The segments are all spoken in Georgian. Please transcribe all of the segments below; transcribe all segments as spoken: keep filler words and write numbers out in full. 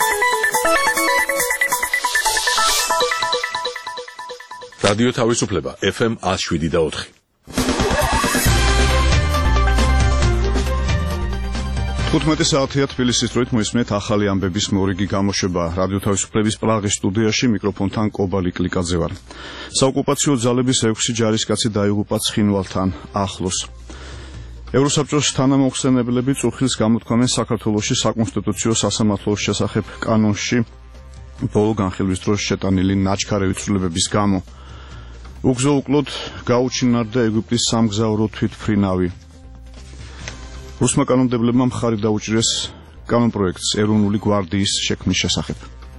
რადიო თავისუფლება ეფ ემ one oh seven და four. თხუთმეტი საათია თბილისის დროით მოისმენთ ახალი ამბების მორიგი გამოშვება. რადიო თავისუფლების პრაღის სტუდიაში მიკროფონთან კობალი კლიკაძე ვარ. საოკუპაციო ძალების ექვსი ჯარისკაცი დაიღუპა ცხინვალთან ახლოს. ევროსაბჭოს თანამოხსენებლები წუხილს გამოთქვამენ საქართველოში საკონსტიტუციო სასამართლოს შესახებ კანონში ბოლო განხილვის დროს შეტანილი ნაჩქარევი ცვლილებების გამო. უგზო-უკლოდ გაუჩინარდა ეგვიპტის სამგზავრო თვითმფრინავი. რუსმა კანონმდებლებმა მხარი დაუჭირეს კანონპროექტს ეროვნული გვარდიის შექმნის შესახებ.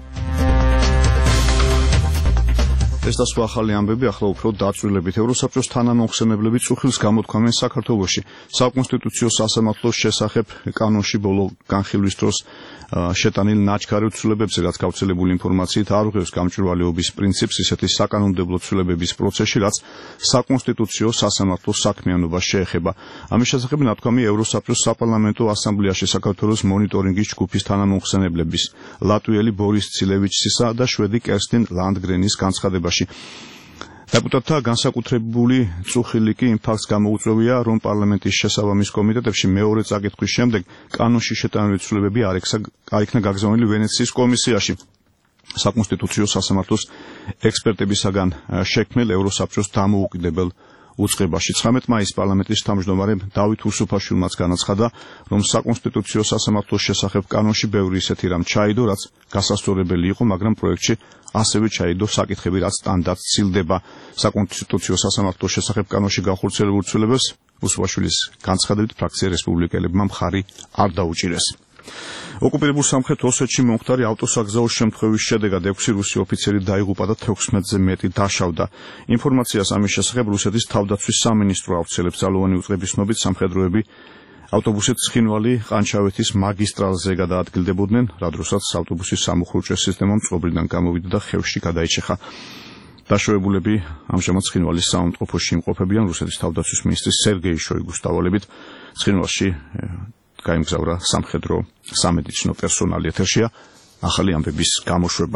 ეს და სხვა ახალი ამბები ახლა უფრო დაწვრილებით. ევროსაბჭოს თანამოხსენებლები წუხილს გამოთქვამენ საქართველოში საკონსტიტუციო სასამართლოს შესახებ კანონში ბოლო განხილვის დროს შეტანილ ნაჩქარევ ცვლილებებზე, რაც გავრცელებული ინფორმაციით არ უღებს გამჭვირვალეობის პრინციპს ისეთი საკანონმდებლო ცვლილებების პროცესში, რაც საკონსტიტუციო სასამართლოს საქმიანობას შეეხება. ამის შესახებ ნათქვამი ევროსაბჭოს საპარლამენტო ასამბლეაში საქართველოს მონიტორინგის ჯგუფის თანამოხსენებლების ლატვიელი ბორის ცილევიჩისა და შვედი კერსტინ ლანდგრენის განცხადებაში. Deputatთა განსაკუთრებული წუხილი კი იმ ფაქტს გამოუწვევია, რომ პარლამენტის შესაბამის კომიტეტებში მეორე წაკითხვის შემდეგ კანონში შეტანილი ცვლილებები არ იქნა გაგზავნილი ვენეციის კომისიაში. საკონსტიტუციო სასამართლოს ექსპერტებისაგან შექმნილ ევროსაბჭოს დამოუკიდებელ უწყებაში. ცხრამეტი მაისს პარლამენტის თავმჯდომარე დავით უსუფაშვილმაც განაცხადა, რომ საკონსტიტუციო სასამართლოს შესახებ კანონში ბევრი ისეთი რამ ჩაიდო, რაც გასასწორებელი იყო, მაგრამ პროექტში ასევე ჩაიდო საკითხები, რაც სტანდარტს ცილდება. საკონსტიტუციო სასამართლოს შესახებ კანონში განხორციელებულ ცვლილებებს უსუფაშვილის განცხადებით ფრაქცია რესპუბლიკელებმა მხარი არ დაუჭირეს. ოკუპირებულ სამხრეთ ოსეთში მომხდარი ავტოსაგზაო შემთხვევის შედეგად ექვსი რუსი ოფიცერი დაიღუპა და თექვსმეტზე მეტი დაშავდა. ინფორმაციას ამის შესახებ რუსეთის თავდაცვის სამინისტრო ავრცელებს. ძალოვანი უწყების ცნობით სამხედროები ავტობუსით ცხინვალი ყანჩავეთის მაგისტრალზე გადაადგილდებოდნენ, რა დროსაც ავტობუსის სამუხრუჭე სისტემა მწყობრიდან გამოვიდა და ხევში გადაიჭეხა. დაშავებულები ამჟამად ცხინვალის საავადმყოფოში იმყოფებიან. რუსეთის თავდაცვის მინისტრის სერგეი შოიგუს დავალებით ცხინვალში გაიმგზავრა სამხედრო სამედიცინო პერსონალი. ეთერშია ახალი ამბების გამოშვება.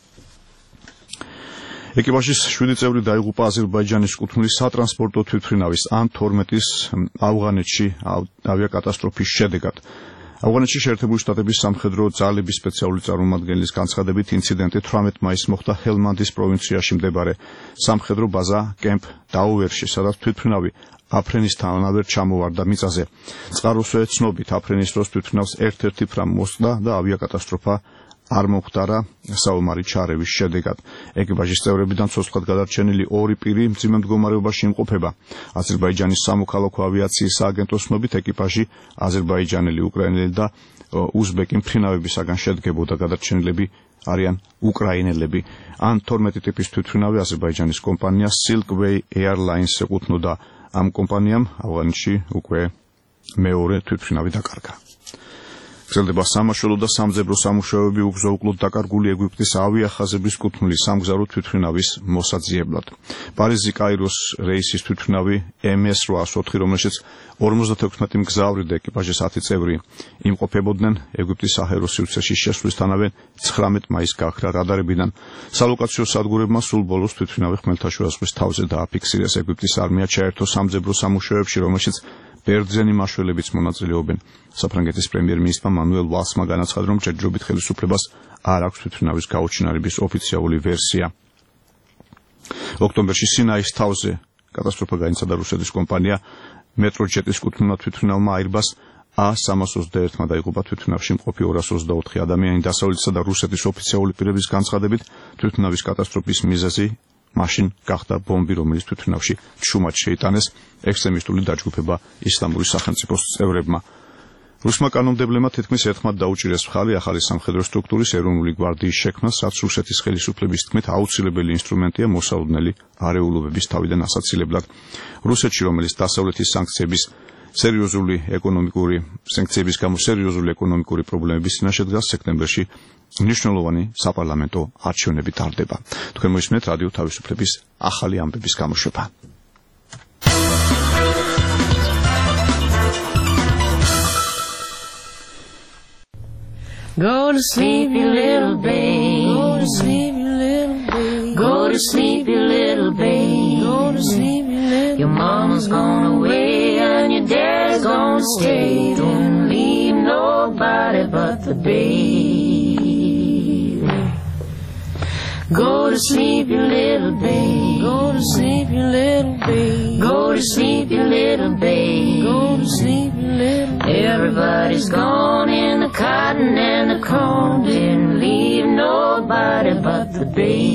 ეკიპაჟის შვიდი წევრი დაიღუპა აზერბაიჯანის კუთვნილი სატრანსპორტო თვითმფრინავის ან თორმეტის ავღანეთში ავიაკატასტროფის შედეგად. ავღანეთში შეერთებული შტატების სამხედრო ძალების სპეციალური წარმომადგენლის განცხადებით ინციდენტი თვრამეტი მაისს მოხდა ჰელმანდის პროვინციაში მდებარე სამხედრო ბაზა კემპ დაუვერში, სადაც თვითმფრინავი აფრენის თანავარ ჩამოვარდა მიწაზე. წყაროსვე ცნობით აფრენის დროს თვითმფრინავს ერთ-ერთი ფრამ მოსწყდა და ავიაკატასტროფა არ მომხდარა საომარი ჩარევის შედეგად. ეკიპაჟის წევრებიდან ცოცხლად გადარჩენილი ორი პირი მძიმე მდგომარეობაში იმყოფება. აზერბაიჯანის სამოქალაქო ავიაციის სააგენტოს ცნობით ეკიპაჟი აზერბაიჯანელი, უკრაინელი და უზბეკი მფრინავებისაგან შედგებოდა. გადარჩენილები არიან უკრაინელები. ან თორმეტი ტიპის თვითმფრინავი აზერბაიჯანის კომპანია Silkway Airlines ეკუთვნოდა. ამ კომპანიამ ავღანეთში უკვე მეორე თვითმფრინავი დაკარგა. გრძელდება სამაშველო და სამძებრო სამუშაოები უგზო-უკლოდ დაკარგული ეგვიპტის ავიახაზების კუთვნილი სამგზავრო თვითმფრინავის მოსაძიებლად. პარიზი კაიროს რეისის თვითმფრინავი ემ ეს ორი ოთხი, რომელშიც ორმოცდათექვსმეტი მგზავრი და ეკიპაჟის ათი წევრი იმყოფებოდნენ, ეგვიპტის საჰაერო სივრცეში შესვლისთანავე ცხრამეტი მაისს გააქრა რადარებიდან. სალოკაციო სადგურებმა სულ ბოლოს თვითმფრინავი ხმელთაშუა ზღვის თავზე დააფიქსირეს. ეგვიპტის არმია ჩაერთო სამძებრო სამუშაოებში, რომელშიც ბერძენი მაშველებიც მონაწილეობენ. საფრანგეთის პრემიერ-მინისტრმა მანუელ ვალსმა განაცხადა, რომ ჯერჯერობით ხელისუფლებას არ აქვს თვითმფრინავის გაუჩინარების ოფიციალური ვერსია. ოქტომბერში სინაის თავზე კატასტროფა განიცადა. რუსეთის კომპანია მეტროჯეტის კუთვნილმა თვითმფრინავმა აირბას ა სამას ოცდაერთმა დაიღუპა. თვითმფრინავში მყოფი ორას ოცდაოთხი ადამიანი. დასავლეთისა და რუსეთის ოფიციალური პირების განცხადებით თვითმფრინავის კატასტროფის მიზეზი მაშინ გახდა ბომბი, რომელიც თვითმფრინავში ჩუმად შეიტანეს ექსტრემისტული დაჯგუფება ისლამური სახელმწიფოს წევრებმა. რუსმა კანონმდებლებმა თითქმის ერთხმად დაუჭირეს მხარი ახალი სამხედრო სტრუქტურის ეროვნული გვარდიის შექმნას, რაც რუსეთის ხელისუფლების თქმით აუცილებელი ინსტრუმენტია მოსაოდნელი არეულობების თავიდან ასაცილებლად. რუსეთში, რომელიც დასავლეთის სანქციების სერიოზული ეკონომიკური სანქციების გამო სერიოზული ეკონომიკური პრობლემების წინაშე დგას, სექტემბერში მნიშვნელოვანი საპარლამენტო არჩევნები ტარდება. თქვენ მოისმენთ რადიო თავისუფლების ახალი ამბების გამოშვება. Go to sleep, you little babe. Go to sleep, you little babe. Go to sleep, you little babe. Go to sleep, you little. Your mama's gone away and your dad's gonna stay. Don't leave nobody but the baby. Go to sleep, you little babe. Go to sleep, you little babe. Go to sleep, you little babe. Go to sleep, you little babe. Everybody's gone in the cotton and the corn. Didn't leave nobody but the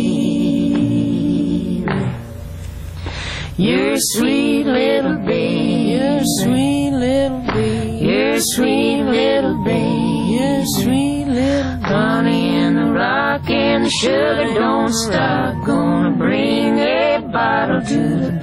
baby. You're a sweet little babe. You're a sweet little babe. You're a sweet little babe. You're a sweet little babe. Honey in the rock and the sugar don't stop. Gonna bring a bottle to the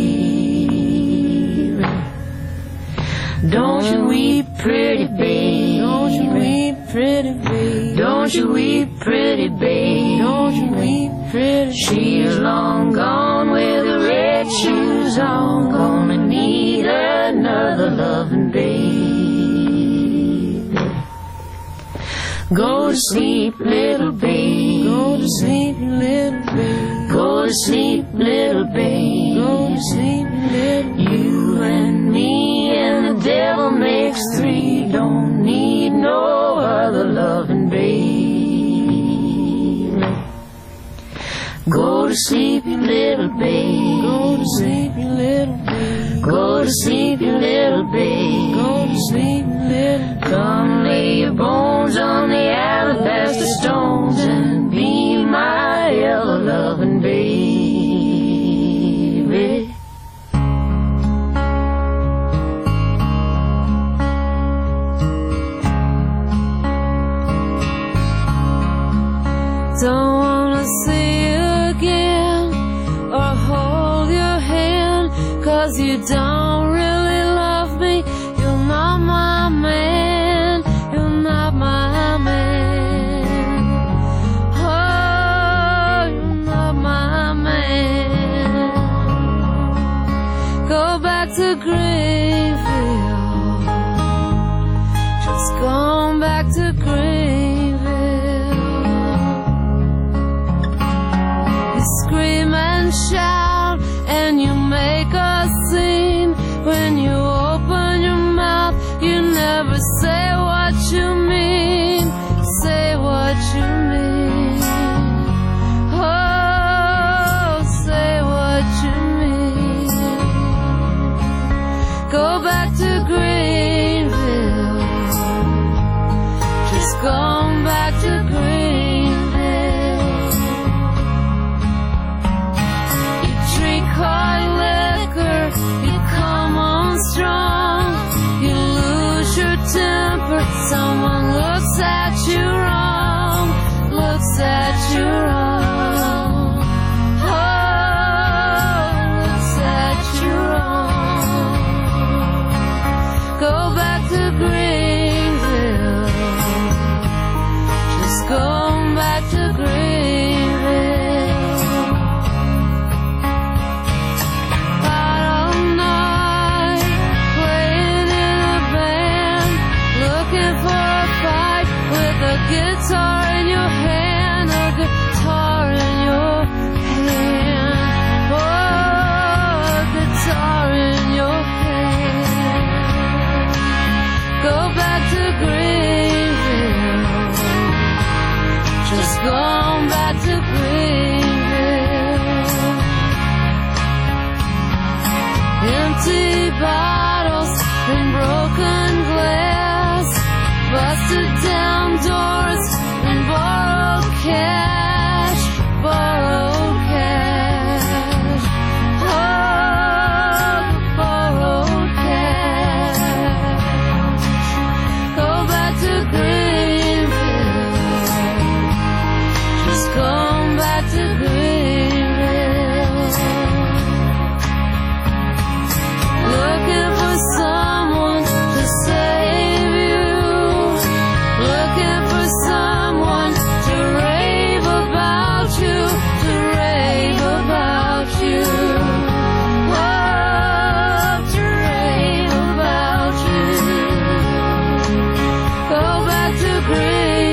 baby. Don't you weep, pretty babe. Don't you weep, pretty babe. Don't you weep, pretty babe. Don't you weep, pretty babe. She's long gone with the red shoes on. Gonna need another loving baby. Go to sleep, little babe. Go to sleep, little babe. Go to sleep, little babe. Go to sleep, little babe. You and me and the devil makes three. Don't need no other loving babe. Go to sleep, you little babe. Go to sleep, you little babe. Go to sleep, you little babe. Go to sleep, you little babe. Come lay your bones on the alabaster stones and be my ever loving baby. Don't wanna see you again or hold your hand, 'cause you don't really love me. You're not my man. You're not my man. Oh, you're not my man. Go back to Greenville. Just going back to Greenville. You scream and shout and you make a scene. When you open your mouth, you never say what you mean. Say what you mean. Oh, say what you mean. Go back to Greenville. Just going back to Greenville. You drink hard liquor, you come on strong. You lose your temper, someone looks at you wrong. Looks at you wrong. Oh, looks at you wrong. Go back to Greenville. Just going back to Greenville. Out all night, playing in a band, looking for a fight with a guitar in your hand, a guitar in your hand. Oh, a guitar in your hand. Go back to Greenville. Just going back to Greenville. Empty bottles and broken glass, busted down doors and borrowed cash, borrowed cash. Oh, borrowed cash. Go back to Greenville. Just going back to Greenville. Looking for someone to save you. Looking for someone to rave about you, to rave about you. Oh, to rave about you. Go back to Greenville.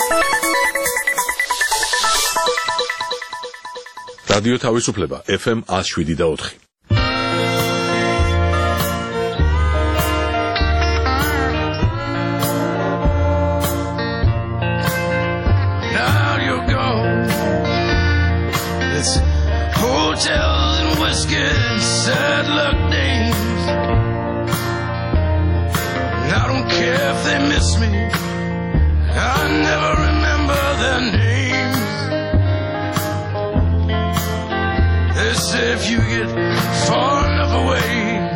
რადიო თავისუფლება ეფ ემ one oh seven და four. Now you're gone. It's hotels and whiskey and sad luck days. And I don't care if they miss me. I never remember their names. They say if you get far enough away,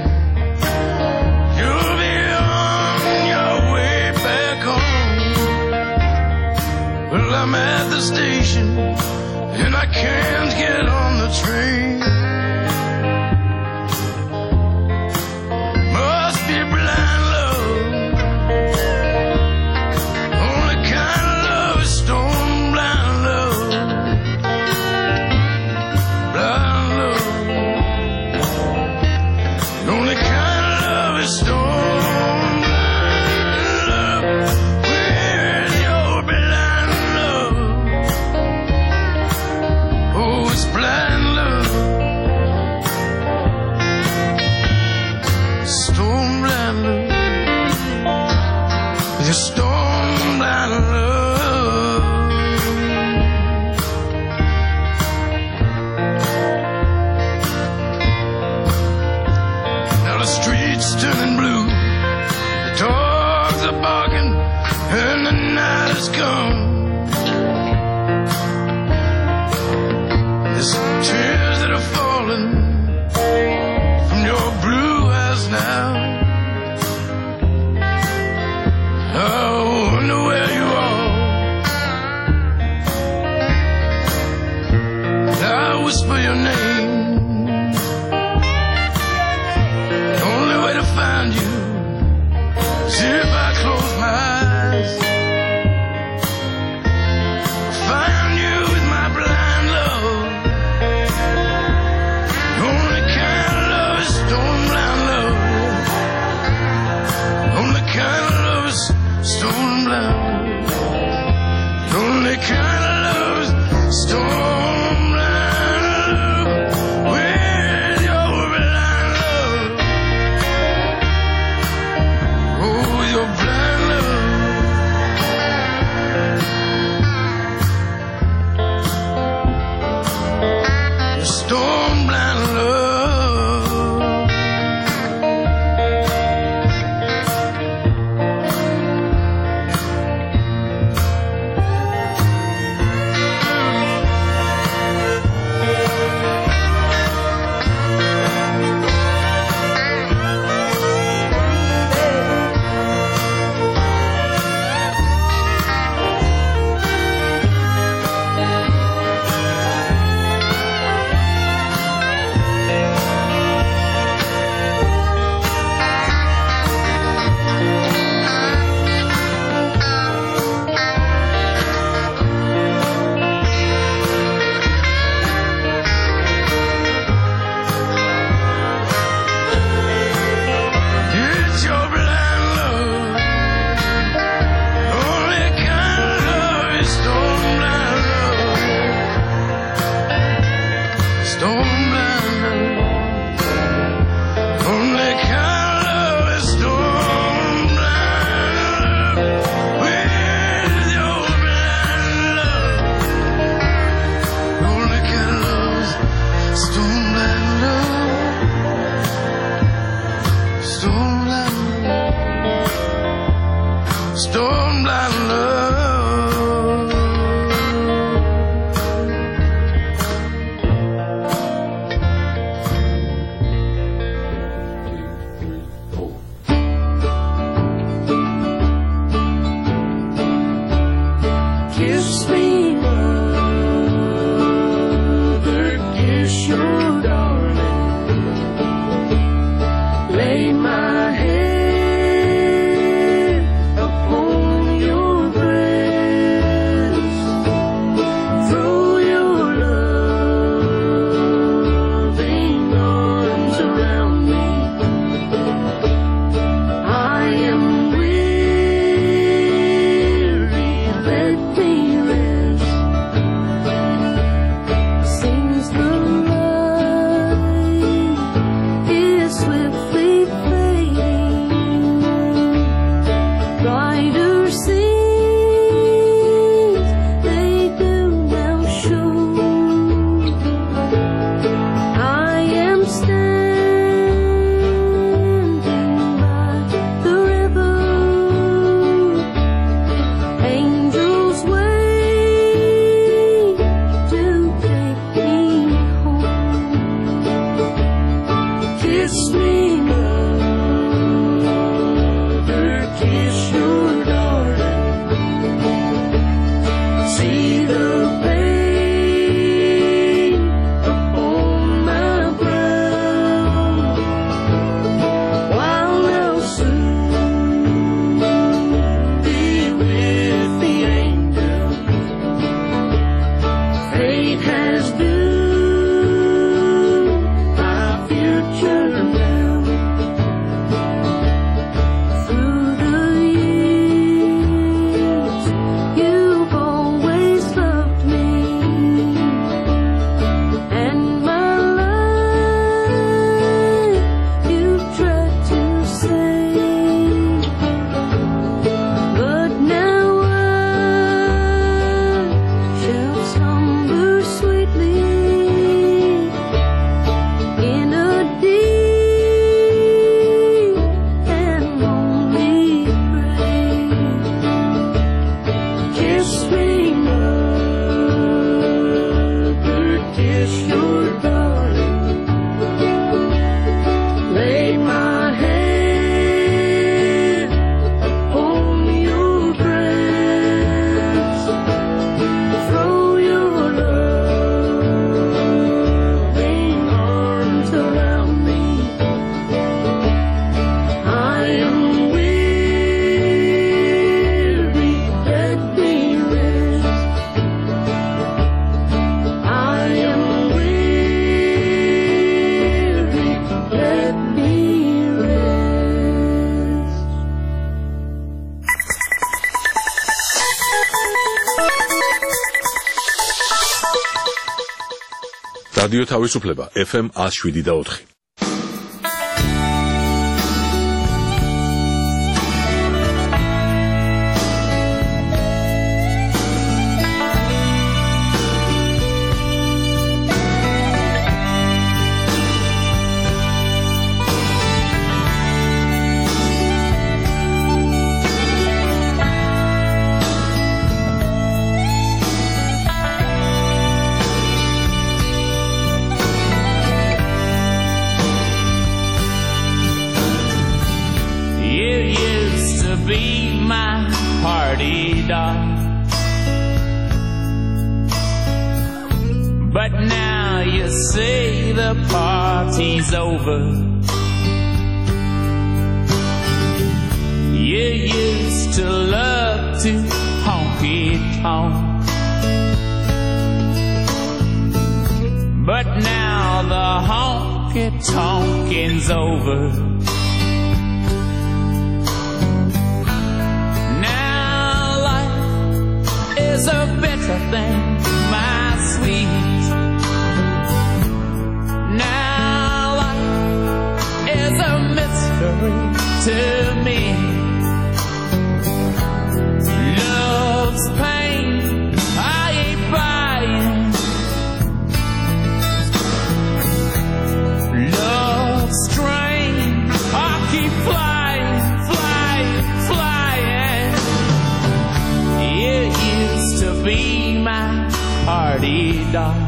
you'll be on your way back home. Well, I'm at the station and I can't get on the train. Must be blind love. Only kind of love is stone blind love. Blind love. The only kind of love is stone blind love. Where's your blind love? Oh, it's blind love. Stone blind love. Your stone blind love. Now the streets turning blue, the dogs are barking, and the night has come. There's tears that are falling from your blue eyes now. I wonder where you are. I whisper your name. The only way to find you is if I close my eyes. Find you with my blind love. The only kind of love is stone blind love. The only kind of love is stone blind love. The only kind of love is stone blind love. Where's your blind love? Oh, your blind love. Your stone blind love. It's your blind love. Only kind of love is stone blind love. Stone blind love. Only kind of love is stone blind love. Where's your blind love? Only kind of love is stone blind love. Stone blind love. Stone blind love. Kiss me, mother, kiss your darling. Lay my head upon your breast. Throw your loving arms around me. I am weary, let me რადიო თავისუფლება ეფ ემ one oh seven და four. But now you say the party's over. You used to love to honky-tonk, but now the honky-tonking's over. Now life is a better thing, my sweet. To me, love's pain, I ain't buying. Love's strain, I keep flying, flying, flying. It used to be my party doll,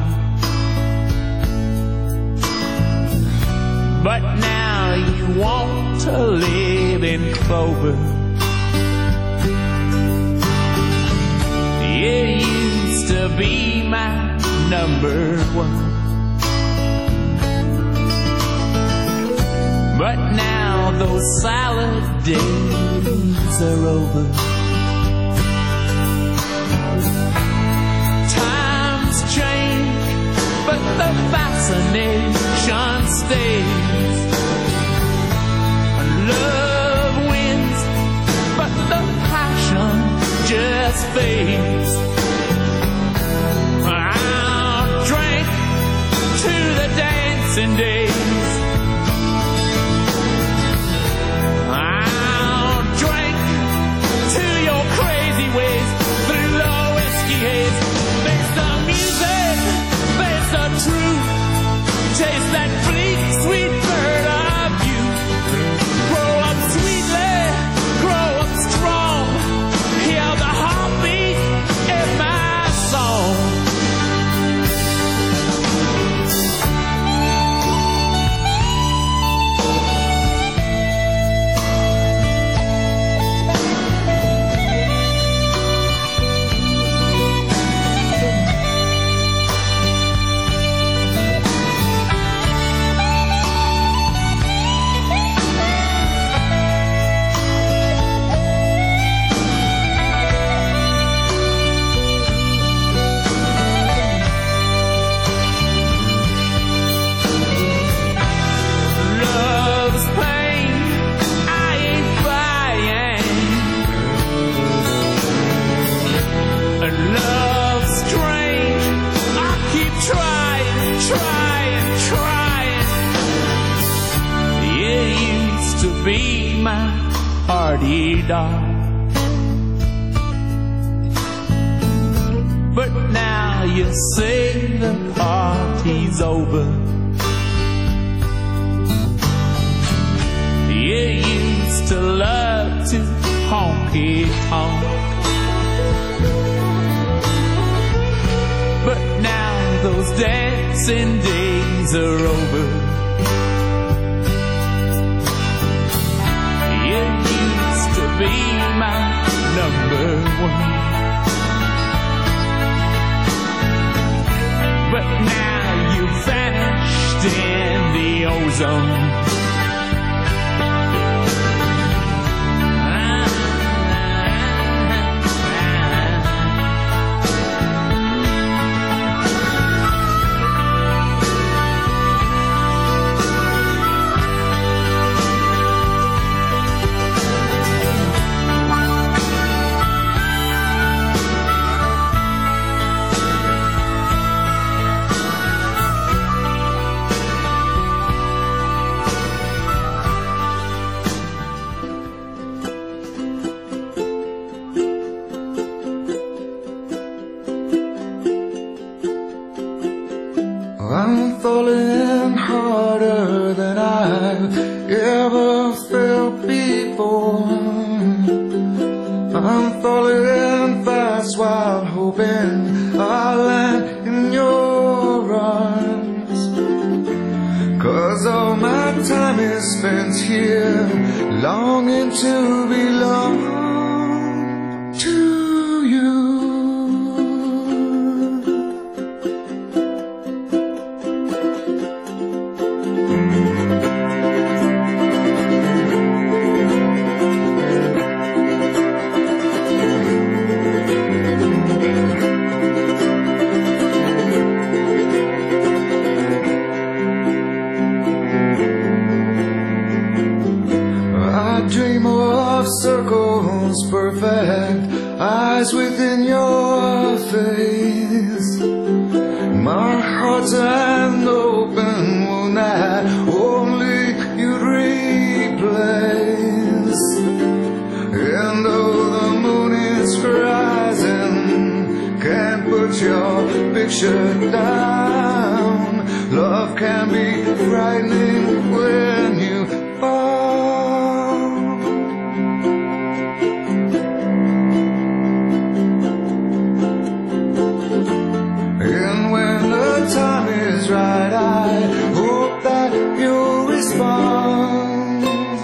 but now you want to live in clover. It used to be my number one, but now those salad days are over. Times change, but the fascination stays. Love wins, but the passion just fades. I'll drink to the dancing days. I'll drink to your crazy ways through low whiskey haze. Face the music, face the truth. Taste that bleak, sweet bird of you. Grow up sweetly, grow up strong. Hear the heartbeat in my song. Be my party doll, but now you say the party's over. You used to love to honky-tonk, but now those dancing days are over. Be my number one, but now you vanished in the ozone. I'm falling harder than I've ever felt before. I'm falling fast while hoping I'll land in your arms. 'Cause all my time is spent here, longing to belong to you. Dream of circles perfect, eyes within your face. My heart's an open wound that only you'd replace. And though the moon is rising, can't put your picture down. Love can be frightening when you fall. Right, I hope that you'll respond.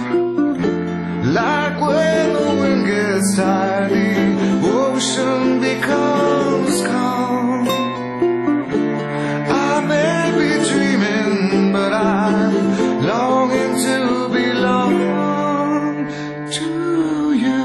Like when the wind gets tired, the ocean becomes calm. I may be dreaming, but I'm longing to belong to you.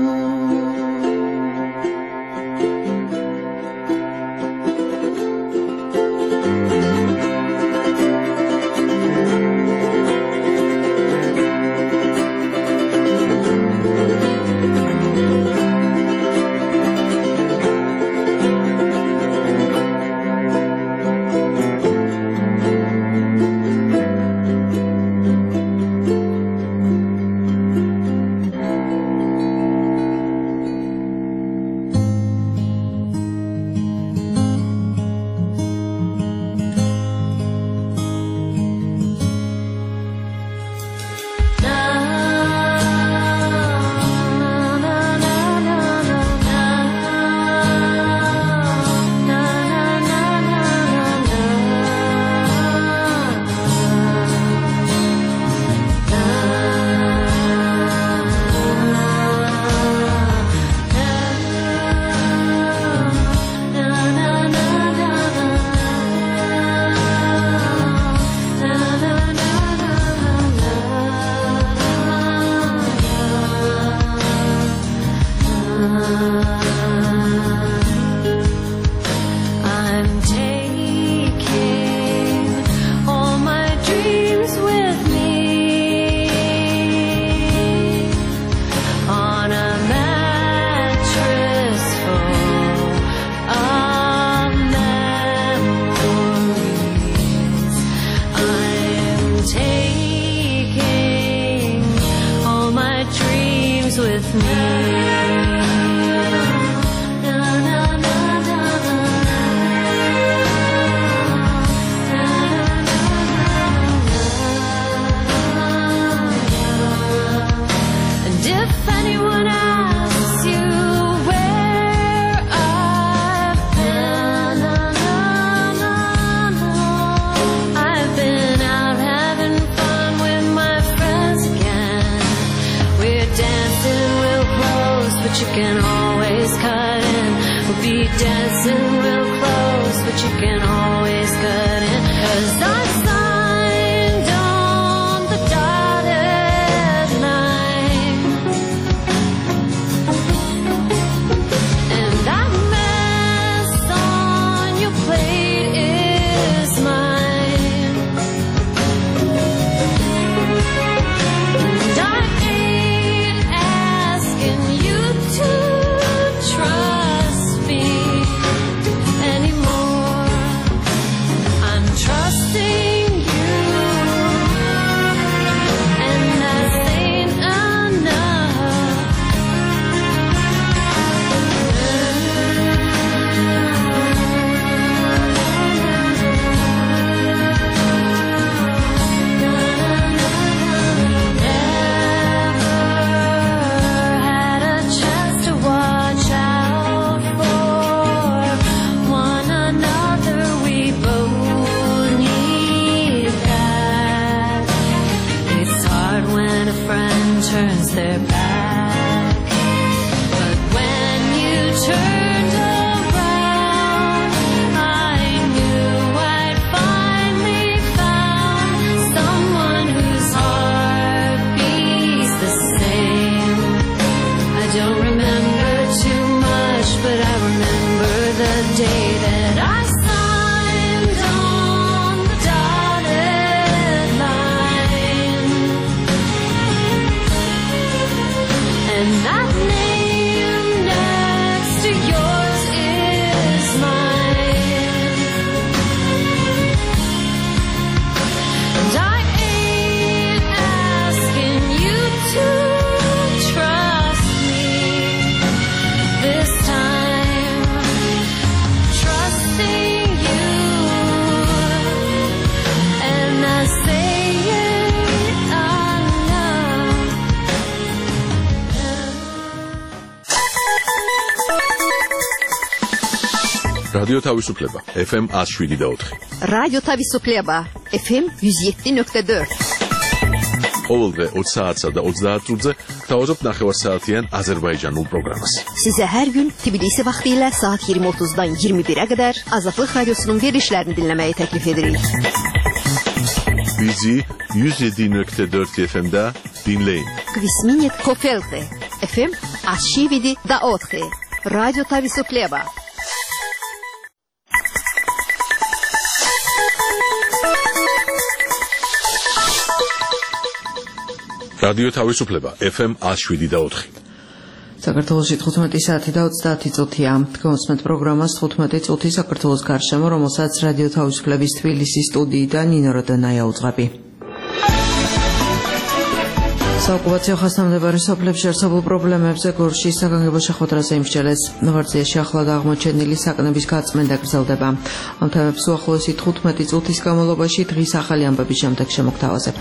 With me. And if anyone asks you where I've been, I've been out having fun with my friends again. We're dancing real close, but you can always cut in. We'll be dancing real close, but you can always cut in. 'Cause I signed on the dotted line, and that mess on your plate is mine. And I ain't asking you to trust me anymore. I'm trusting that I signed on the dotted line, and that name next to yours is mine. And I ain't asking you to trust me this time, trusting you, and I say it enough. რადიო თავისუფლება F M one oh seven point four. რადიო თავისუფლება F M one oh seven point four. ყოველდღე ოცი საათსა და ოცდაათ წუთზე გთავაზობთ ნახევარსაათიან აზერბაიჯანულ პროგრამას. Size her gün Tbilisi vaxtiyle saat yirmi otuzdan yirmi bire kadar Azadlık Radyosu'nun verilişlerini dinlemeyi teklif ederiz. Bizi one oh seven point four F M'da dinleyin. Kvisminit Kofelte F M one oh seven point four. Radyo Tavisupleba. რადიო თავისუფლება F M one oh seven point four. საქართველოში თხუთმეტი საათი და ოცდაათი წუთია. გმოსმენთ პროგრამას თხუთმეტი წუთი საქართველოს გარშემო, რომელსაც რადიო თავისუფლების თბილისის სტუდიიდან ნინო როდანაია უძღვები. საოკუპაციო ხასიათმდებარე სოფლებში არსებულ პრობლემებზე გორში საგანგებო შეხვედრაზე იმსჯელეს. ღერძიაში ახლად აღმოჩენილი საკნების გაწმენდა გრძელდება. ამ თემებს უახლოესი თხუთმეტი წუთის განმავლობაში დღის ახალი ამბების შემდეგ შემოგთავაზებთ.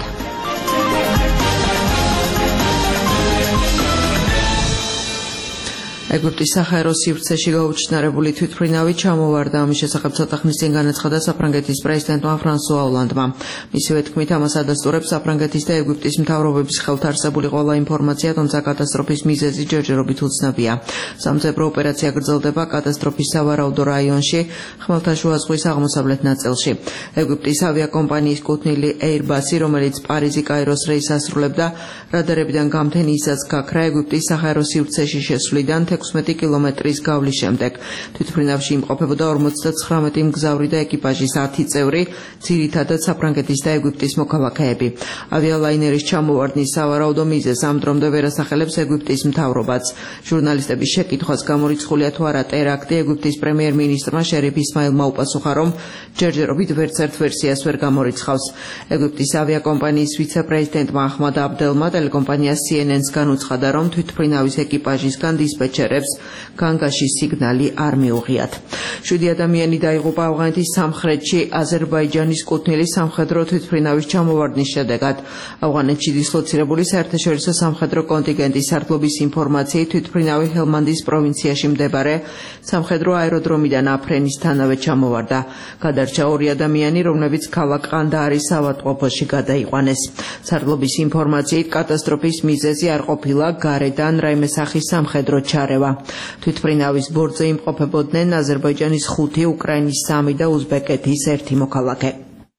ეგვიპტის საჰაერო სივრცეში გაუჩინარებული თვითმფრინავი ჩამოვარდა. ამის შესახებ ცოტა ხნის წინ განაცხადა საფრანგეთის პრეზიდენტმა ფრანსუა ოლანდმა. მისივე თქმით, ამას ადასტურებს საფრანგეთის და ეგვიპტის მთავრობების ხელთ არსებული ყველა ინფორმაცია, თუმცა კატასტროფის მიზეზი ჯერჯერობით უცნობია. სამძებრო ოპერაცია გრძელდება კატასტროფის სავარაუდო რაიონში, ხმელთაშუა ზღვის აღმოსავლეთ ნაწილში. ეგვიპტის ავიაკომპანიის კუთვნილი Airbus-ი, რომელიც პარიზი-კაიროს რეისს ასრულებდა, რადარებიდან გამთენიისას გაქრა ეგვიპტის საჰაერო სივრცეში შესვლიდან ექვსმეტი კილომეტრის გავლის შემდეგ. თვითმფრინავში იმყოფებოდა ორმოცდათხრამეტი მგზავრი და ეკიპაჟის ათი წევრი, ძირითადად საფრანგეთის და ეგვიპტის მოქალაქეები. ავიალაინერის ჩამოვარდნის სავარაუდო მიზეზს ამ დრომდე ვერ ასახელებს ეგვიპტის მთავრობაც. ჟურნალისტების შეკითხვას გამორიცხულია თუ არა ტერაქტი, ეგვიპტის პრემიერ-მინისტრმა შერიფ ისმაილმა უპასუხა, რომ ჯერჯერობით ვერცერთ ვერსიას ვერ გამორიცხავს. ეგვიპტის ავიაკომპანიის ვიცე-პრეზიდენტმა აჰმად აბდელმა ტელეკომპანია C N N-ს განუცხადა, რომ თვითმფრინავის ეკიპაჟისგან დისპეჩერებს განგაში სიგნალი არ მიუღიათ. შვიდი ადამიანი დაიღუპა ავღანეთის სამხრეთში აზერბაიჯანის კუთვნილი სამხედრო თვითმფრინავის ჩამოვარდნის შედეგად. ავღანეთში დისლოცირებული საერთაშორისო სამხედრო კონტინგენტის სარდლობის ინფორმაციით თვითმფრინავი ჰელმანდის პროვინციაში მდებარე სამხედრო აეროდრომიდან აფრენისთანავე ჩამოვარდა. გადარჩა ორი ადამიანი, რომლებიც ქალაქ ყანდაარის ავადმყოფოში გადაიყვანეს. სარდლობის ინფორმაციით კატასტროფის მიზეზი არ ყოფილა გარედან რაიმე სახის სამხედრო ჩარევა. თვითმფრინავის ბორტზე იმყოფებოდნენ აზერბაიჯანის ხუთი, უკრაინის სამი და უზბეკეთის ერთი მოქალაქე.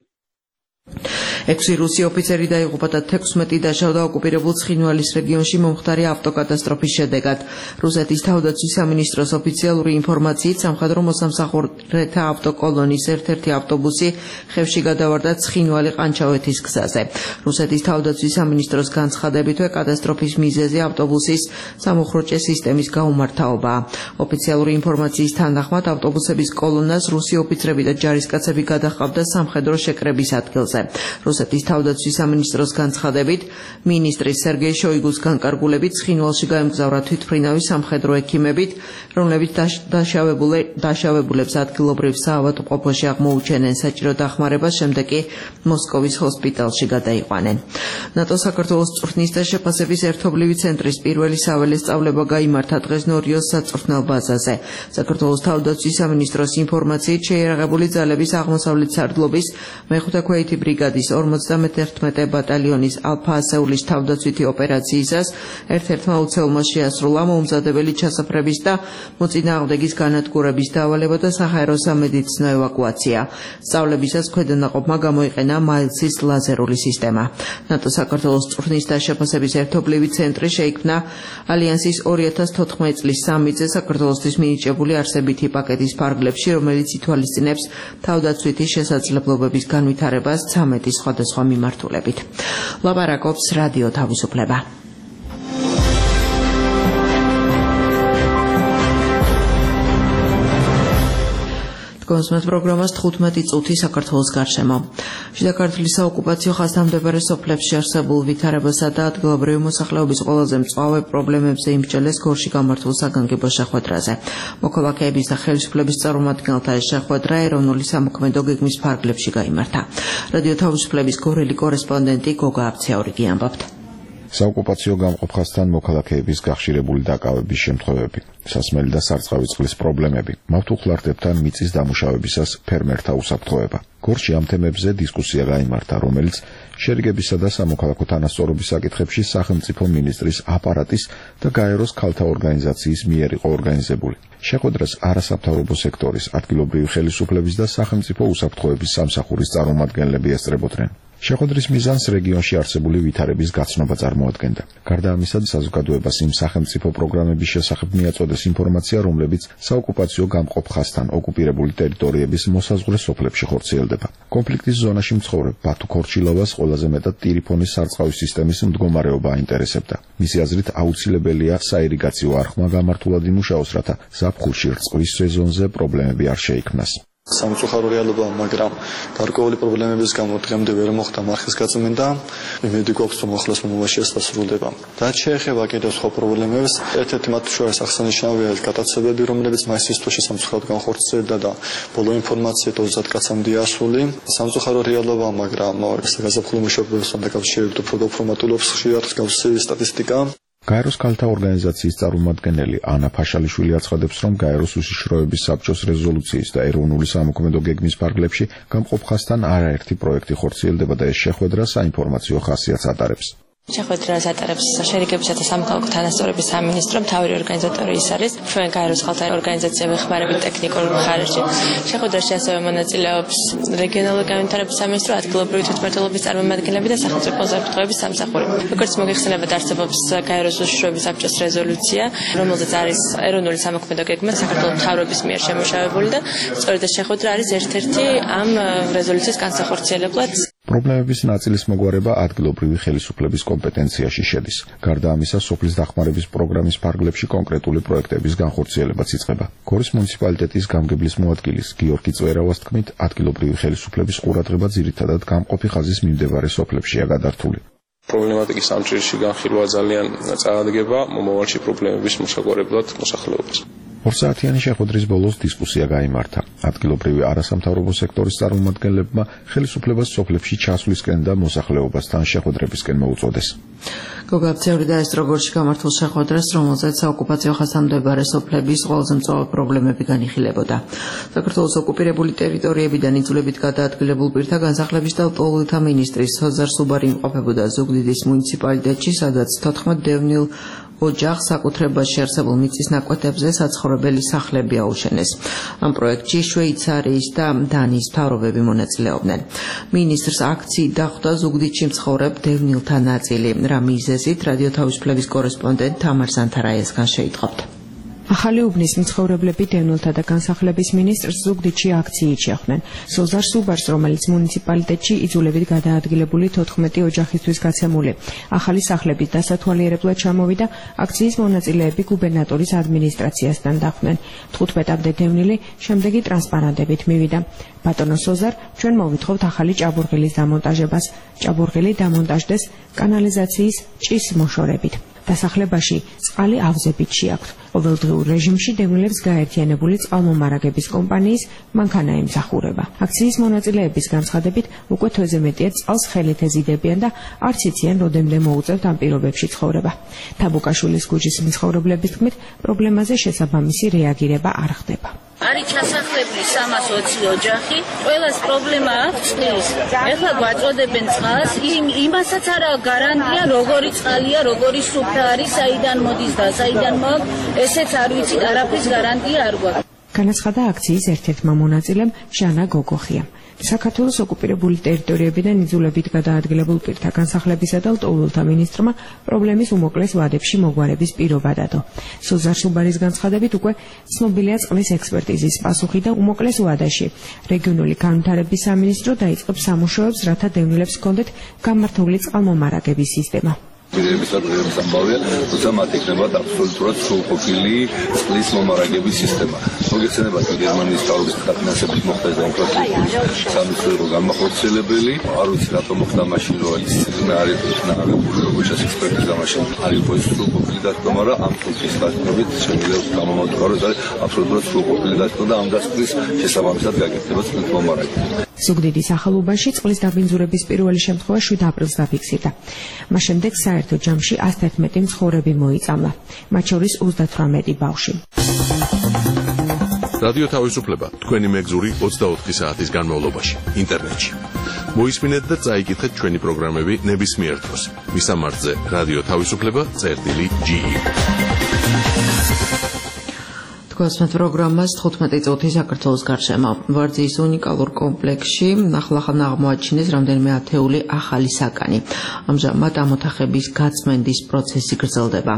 ექვსი რუსი ოფიცერი დაიღუპა და ექვსმეტი დაშავდა ოკუპირებულ ცხინვალის რეგიონში მომხდარი ავტოკატასტროფის შედეგად. რუსეთის თავდაცვის სამინისტროს ოფიციალური ინფორმაციით სამხედრო მოსამსახურეთა ავტოკოლონის ერთ-ერთი ავტობუსი ხევში გადავარდა ცხინვალი ყანჩავეთის გზაზე. რუსეთის თავდაცვის სამინისტროს განცხადებითვე კატასტროფის მიზეზი ავტობუსის სამუხროჭე სისტემის გაუმართავობაა. ოფიციალური ინფორმაციის თანახმად ავტობუსების კოლონას რუსი ოფიცრები და ჯარისკაცები გადაჰყავდა სამხედრო შეკრების ადგილზე. რუსეთის თავდაცვის სამინისტროს განცხადებით, მინისტრის სერგეი შოიგუს განკარგულებით ცხინვალში გაემგზავრა თვითმფრინავის სამხედრო ექიმებით, რომლებიც დაშავებულებს ადგილობრივ საავადმყოფოში აღმოუჩენენ საჭირო დახმარებას, შემდეგ კი მოსკოვის ჰოსპიტალში გადაიყვანენ. ნატო საქართველოს წვრთნის და შეფასების ერთობლივი ცენტრის პირველი საველე სწავლება გაიმართა დღეს ნორიოს საწვრთნელ ბაზაზე. საქართველოს თავდაცვის სამინისტროს ინფორმაციით შეიარაღებული ძალების აღმოსავლეთ სარდლობის მეხუთე ქვეითი ბრიგადის ორმოცდამეთერთმეტე ბატალიონის ალფა ასეულის თავდაცვითი ოპერაციისას ერთ-ერთმა უცელმა შეასრულა მოუმზადებელი ჩასაფრების და მოწინააღმდეგის განადგურების დავალება და საჰაერო სამედიცინო ევაკუაცია. სწავლებისას ქვედანაყოფმა გამოიყენა მაილსის ლაზერული სისტემა. ნატო საქართველოს წვრთნის და შეფასების ერთობლივი ცენტრი შეიქმნა ალიანსის ორი ათას თოთხმეტი წლის სამი წელს საქართველოსთვის მინიჭებული არსებითი პაკეტის ფარგლებში, რომელიც ითვალისწინებს თავდაცვითი შესაძლებლობების განვითარებას ცამეტი სხვადასხვა მიმართულებით. ლაპარაკობს რადიო თავისუფლება. კონსმეთ პროგრამას თხუთმეტი წუთი საქართველოს გარშემო. შიდა ქართლის საოკუპაციო ხაზთამდებარე სოფლებში არსებულ ვითარებასა და ადგილობრივი მოსახლეობის ყველაზე მწვავე პრობლემებზე იმსჯელეს გორში გამართულ საგანგებო შეხვედრაზე. მოქალაქეების და ხელისუფლების წარმომადგენელთა ეს შეხვედრა ეროვნული სამოქმედო გეგმის ფარგლებში გაიმართა. რადიო თავისუფლების გორელი კორესპონდენტი გოგა აბცაურიგი ამბობთ. საოკუპაციო გამყოფხასთან მოქალაქეების გახშირებული დაკავების შემთხვევები, სასმელი და სარწყავი წყლის პრობლემები, მავთუხლარდებთან მიწის დამუშავებისას ფერმერთა უსაფრთხოება. გორში ამ თემებზე დისკუსია გაიმართა, რომელიც შერიგებისა და სამოქალაქო თანასწორობის საკითხებში სახელმწიფო მინისტრის აპარატის და გაეროს ქალთა ორგანიზაციის მიერ იყო ორგანიზებული. შეხვედრას არასამთავრობო სექტორის, ადგილობრივი ხელისუფლების და სახელმწიფო უსაფრთხოების სამსახურის წარმომადგენლები ესწრებოდნენ. შეხვედრის მიზანს რეგიონში არსებული ვითარების გაცნობა წარმოადგენდა. გარდა ამისა, საზოგადოებას იმ სახელმწიფო პროგრამების შესახებ მიაწოდეს ინფორმაცია, რომლებიც საოკუპაციო გამყოფ ხაზთან ოკუპირებული ტერიტორიების მოსაზღვრე სოფლებში ხორციელდება. კონფლიქტის ზონაში მცხოვრებ ბათუ ქორჩილოვას ყველაზე მეტად ტირიფონის სარწყავი სისტემის მდგომარეობა აინტერესებდა. მისი აზრით, აუცილებელია საირიგაციო არხმა გამართულად იმუშაოს, რათა ზაფხულში რწყვის სეზონზე პრობლემები არ შეიქმნას. სამწუხარო რეალობაა, მაგრამ გარკვეული პრობლემების გამო დღემდე ვერ მოხდა მარხის გაწმენდა. იმედი გვაქვს, რომ ახლოს მომავალში ეს დასრულდება. რაც შეეხება კიდევ სხვა პრობლემებს, ერთ-ერთი მათ შორის აღსანიშნავია გადაცემები, რომლებიც მაისის თვეში სამწუხაროდ განხორციელდა და ბოლო ინფორმაციით ოცდაათ კაცამდე ასული. სამწუხარო რეალობაა, მაგრამ ეს გაზაფხული მუშაობასთან დაკავშირებით უფრო და უფრო მატულობს ხშირად მსგავსი სტატისტიკა. გაეროს ქალთა ორგანიზაციის წარმომადგენელი ანა ფაშალიშვილი აცხადებს, რომ გაეროს უშიშროების საბჭოს რეზოლუციის და ეროვნული სამოქმედო გეგმის ფარგლებში გამყოფ ხაზთან არაერთი პროექტი ხორციელდება და ეს შეხვედრა საინფორმაციო ხასიათს ატარებს. შეხვედრას ატარებს შერიგებისა და სამოქალაქო თანასწორობის სამინისტრო, მთავარი ორგანიზატორი ის არის ჩვენ გაეროს ქალთა ორგანიზაცია ვეხმარებით ტექნიკურ მხარეში. შეხვედრაში ასევე მონაწილეობს რეგიონალური განვითარების სამინისტრო, ადგილობრივი თვითმმართველობის წარმომადგენლები და სახელმწიფო უსაფრთხოების სამსახური. როგორც მოგეხსენებათ, არსებობს გაეროს უშიშროების საბჭოს რეზოლუცია, რომელზეც არის ეროვნული სამოქმედო გეგმა საქართველოს მთავრობის მიერ შემუშავებული და სწორედ ეს შეხვედრა არის ერთ-ერთი ამ რეზოლუციის განსახორციელებლად. პრობლემების ნაწილის მოგვარება ადგილობრივი ხელისუფლების კომპეტენციაში შედის. გარდა ამისა, სოფლის დახმარების პროგრამის ფარგლებში კონკრეტული პროექტების განხორციელებაც იწყება. გორის მუნიციპალიტეტის გამგებლის მოადგილის გიორგი წვერავას თქმით, ადგილობრივი ხელისუფლების ყურადღება ძირითადად გამყოფი ხაზის მიმდებარე სოფლებშია გადართული. პრობლემატიკის ამ ჭირში განხილვა ძალიან წარადგება მომავალში პრობლემების მოსაგვარებლად მოსახლეობას. ორსაათიანი შეხვედრის ბოლოს დისკუსია გაიმართა. ადგილობრივი არასამთავრობო სექტორის წარმომადგენლებმა ხელისუფლებას სოფლებში ჩასვლისკენ და მოსახლეობასთან შეხვედრებისკენ მოუწოდეს. გოგა აბცაური დაესწრო გორში გამართულ შეხვედრას, რომელზეც საოკუპაციო ხაზთან მდებარე სოფლების ყველაზე მწვავე პრობლემები განიხილებოდა. საქართველოს ოკუპირებული ტერიტორიებიდან იძულებით გადაადგილებულ პირთა განსახლების და ლტოლვილთა მინისტრის სოზარ სუბარი იმყოფებოდა ზუგდიდის მუნიციპალიტეტში, სადაც თოთხმეტ დევნილ ოჯახს საკუთრებაში არსებულ მიწის ნაკვეთებზე საცხოვრებელი სახლები აუშენეს. ამ პროექტში შვეიცარიის და დანიის მთავრობები მონაწილეობდნენ. მინისტრს აქციით დახვდა ზუგდიდში მცხოვრებ დევნილთა ნაწილი. რა მიზეზით რადიო თავისუფლების კორესპონდენტ თამარ სანთარაიასგან შეიტყობთ. ახალი უბნის მცხოვრებლები დევნილთა და განსახლების მინისტრს ზუგდიდში აქციით შეხვდნენ. სოზარ სუბარს, რომელიც მუნიციპალიტეტში იძულებით გადაადგილებული თოთხმეტი ოჯახისთვის გაცემული ახალი სახლების დასათვალიერებლად ჩამოვიდა, აქციის მონაწილეები გუბერნატორის ადმინისტრაციასთან დახვდნენ. თხუთმეტამდე დევნილი შემდეგი ტრანსპარანტებით მივიდა. ბატონო სოზარ, ჩვენ მოვითხოვთ ახალი ჭაბურღილის დამონტაჟებას. ჭაბურღილი დამონტაჟდეს კანალიზაციის ჭის მოშორებით. დასახლებაში წყალი ავზებით შეაქვთ. ყოველდღიურ რეჟიმში დევნილებს გაერთიანებული წყალმომარაგების კომპანიის მანქანა ემსახურება. აქციის მონაწილეების განცხადებით, უკვე თვეზე მეტია წყალს ხელით ეზიდებიან და არც იციან, როდემდე მოუწევთ ამ პირობებში ცხოვრება. თაბუკაშვილის ქუჩის მცხოვრებლების თქმით, პრობლემაზე შესაბამისი რეაგირება არ ხდება. არის ჩასახლებული სამას ოცი ოჯახი, ყველას პრობლემა აქვს წყლის. ეხლა გვაწოდებენ წყალს, იმასაც არა გარანტია, როგორი წყალია, როგორი სუფთა არის, საიდან მოდის და საიდან მოაქვს, ესეც არ ვიცით, არაფრის გარანტია არ გვაქვს. განაცხადა აქციის ერთ-ერთმა მონაწილემ ჟანა გოგოხიამ. საქართველოს ოკუპირებული ტერიტორიებიდან იძულებით გადაადგილებულ პირთა განსახლებისა და ლტოლვილთა მინისტრმა პრობლემის უმოკლეს ვადებში მოგვარების პირობა დადო. სუზარ შუბარის განცხადებით უკვე ცნობილია წყლის ექსპერტიზის პასუხი და უმოკლეს ვადაში რეგიონული განვითარების სამინისტრო დაიწყებს სამუშაოებს, რათა დევნილებს ჰქონდეთ გამართული წყალმომარაგების სისტემა. პირების ადგილების ამბავია, თუმცა მათ იქნებათ აბსოლუტურად სრულყოფილი წყლის მომარაგების სისტემა. მოგეხსენებათ, რომ გერმანიის მთავრობის დაფინანსებით მოხდა ეს ინფრასტრუქტურის სამეცნიერო განმახორციელებელი. არ ვიცი რატომ მოხდა მაშინ, რომ ის წიგნი არ იყო ნაღებული, როგორც ექსპერტიზა მაშინ არ იყო ის სრულყოფილი დათქმა, მაგრამ ამ ფუნქციის გასწრებით შეიძლება გამომადგა, რომ ეს აბსოლუტურად სრულყოფილი დათქმა და ამ დასკვნის შესაბამისად გაკეთდება წყლის მომარაგება. ზუგდიდის ახალუბანში წყლის დაბინძურების პირველი შემთხვევა შვიდ აპრილს დაფიქსირდა. მას შემდეგ საერთო ჯამში ათას თერთმეტი მცხოვრები მოიწამლა, მათ შორის ოცდათვრამეტი ბავშვი. რადიო თავისუფლება თქვენი მეგზური ოცდაოთხი საათის განმავლობაში ინტერნეტში. მოისმინეთ და წაიკითხეთ ჩვენი პროგრამები ნებისმიერ დროს. მისამართზე რადიო თავისუფლება წერტილი ჯი. გასმენთ პროგრამას თხუთმეტი წუთი საქართველოს გარშემო. ვარძიის უნიკალურ კომპლექსში ახლახან აღმოაჩინეს რამდენიმე ათეული ახალი საკანი. ამჟამად ამ ოთახების გაწმენდის პროცესი გრძელდება.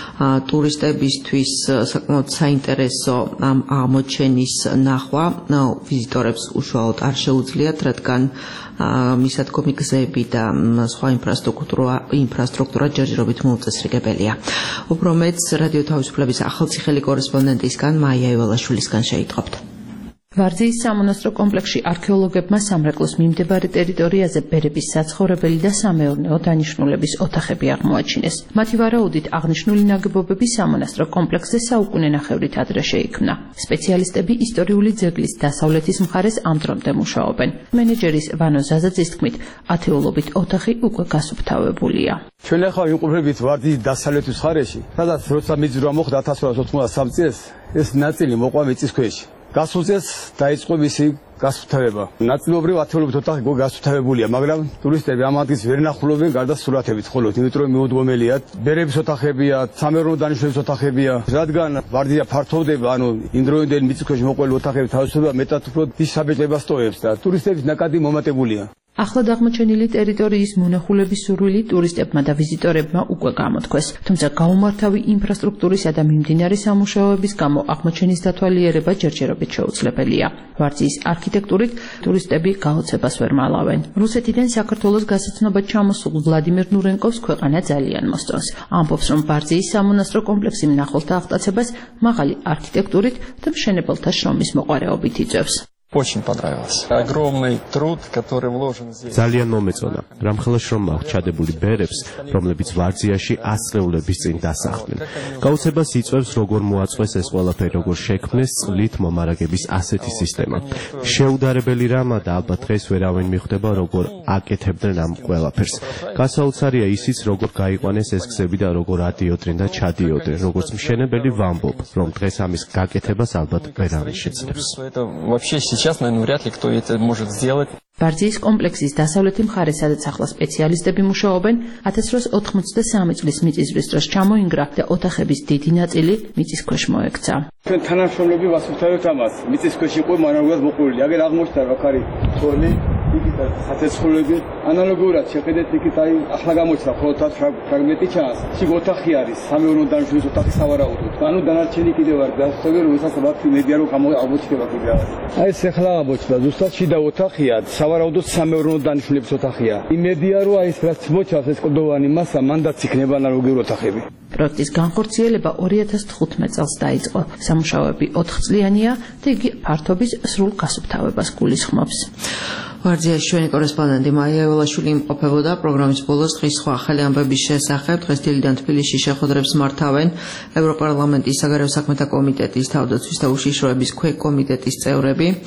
ტურისტებისთვის საკმაოდ საინტერესო ამ აღმოჩენის ნახვა ვიზიტორებს უშუალოდ არ შეუძლიათ, რადგან მისადგომი გზები და სხვა ინფრასტრუქტურა ინფრასტრუქტურა ჯერჯერობით მოუწესრიგებელია. უფრო მეტს რადიო თავისუფლების ახალციხელი კორესპონდენტისგან მაია ევალაშვილისგან შეიტყობთ. ვარძიის სამონასტრო კომპლექსში არქეოლოგებმა სამრეკლოს მიმდებარე ტერიტორიაზე ბერების საცხოვრებელი და სამეურნეო დანიშნულების ოთახები აღმოაჩინეს. მათი ვარაუდით აღნიშნული ნაგებობები სამონასტრო კომპლექსზე საუკუნენახევრით ადრე შეიქმნა. სპეციალისტები ისტორიული ძეგლის დასავლეთის მხარეს ამ დრომდე მუშაობენ. მენეჯერის ვანო ზაზაძის თქმით, ათეულობით ოთახი უკვე გასუფთავებულია. ჩვენ ახლა ვიმყოფებით ვარძიის დასავლეთის მხარეში, სადაც როცა მიძვრა მოხდა ათას ოთხმოცდაოთხ წელს, ეს ნაწილი მოყვა მიწის ქვეშ. გასულ წელს დაიწყო მისი გასუფთავება. ნაწილობრივ ათეულობით ოთახი გასუფთავებულია, მაგრამ ტურისტები ამ ადგილს ვერ ნახულობენ გარდა სურათებით, ხოლო იმიტომ რომ მიუდგომელია, ბერების ოთახებია, სამეურნეო დანიშნულების ოთახებია, რადგან ვარძია ფართოვდება, ანუ იმდროინდელი მიწის ქვეშ მოყველი ოთახების თავისუფლება მეტად უფრო დიდ საბჭოებას ტოვებს და ტურისტების ნაკადი მომატებულია. ახლად აღმოჩენილი ტერიტორიის მონახულების სურვილი ტურისტებმა და ვიზიტორებმა უკვე გამოთქვეს, თუმცა გაუმართავი ინფრასტრუქტურისა და მიმდინარე სამუშაოების გამო აღმოჩენის დათვალიერება ჯერჯერობით შეუძლებელია. ვარძიის არქიტექტურით ტურისტები გაოცებას ვერ მალავენ. რუსეთიდან საქართველოს გასაცნობად ჩამოსულ ვლადიმერ ნურენკოვს ქვეყანა ძალიან მოსწონს. ამბობს, რომ ვარძიის სამონასტრო კომპლექსი მნახველთა აღტაცებას მაღალი არქიტექტურით და მშენებელთა შრომის მოყვარეობით იწვევს. Очень понравилось. Огромный труд, который вложен здесь. ძალიან მომეწონა. რამხელა შრომა ჩადებული ბერებს, რომლებიც ვარძიაში ასწლეულების წინ დასახლდნენ. გაუცებას იწვევს, როგორ მოაწყვეს ეს ყველაფერი, როგორ შექმნეს წყლით მომარაგების ასეთი სისტემა. შეუდარებელი რამა და ალბათ დღეს ვერავინ მიხვდება, როგორ აკეთებდნენ ამ ყველაფერს. გასაოცარია ისიც, როგორ გაიყვანეს ეს გზები და როგორ ადიოდნენ და ჩადიოდნენ, როგორც მშენებელი ვამბობ, რომ დღეს ამის გაკეთებას ალბათ ვერავინ შეძლებს. Сейчас, наверное, вряд ли кто это может сделать. ვარძიის კომპლექსის დასავლეთი მხარე, სადაც ახლა სპეციალისტები მუშაობენ, ათას რვაასი ოცდაოთხ წლის მიწისძვრის დროს ჩამოინგრა და ოთახების დიდი ნაწილი მიწის ქვეშ მოექცა. ჩვენ თანამშრომლები ვასუფთავებთ ამას. მიწის ქვეშ იყო მანავგად მოყოლილი. აგერ აღმოჩნდა ვაქარი თოლი, იქით საცეცხლოები, ანალოგურად შეხედეთ იქით აი ახლა გამოჩნდა მხოლოდ ფრაგმენტი ჩანს. იქ ოთახი არის, სამეურნეო დანიშნულების ოთახი სავარაუდოდ. ანუ დანარჩენი კიდევ არ დასწრები, რომელსაც ვაფი მედია რო აღმოჩნდება კიდევ. აი ეს ახლა აღმოჩნდა, ზუსტად შიდა ოთახია, სავარაუდოდ სამეურნეო დანიშნულების ოთახია. იმედია რომ აი ეს რაც მოჩავს ეს კლდოვანი მასა, მანდაც იქნება ანალოგიური ოთახები. პროექტის განხორციელება ორი ათას თხუთმეტ წელს დაიწყო. სამუშაოები ოთხწლიანია და იგი ფართობის სრულ გასუფთავებას გულისხმობს. ვარძიაში ჩვენი კორესპონდენტი მაია ევალაშვილი იმყოფებოდა. პროგრამის ბოლოს დღის სხვა ახალი ამბების შესახებ დღეს დილიდან თბილისში შეხვედრებს მართავენ ევროპარლამენტის საგარეო საქმეთა კომიტეტის თავდაცვის და უშიშროების ქვეკომიტეტის წევრები.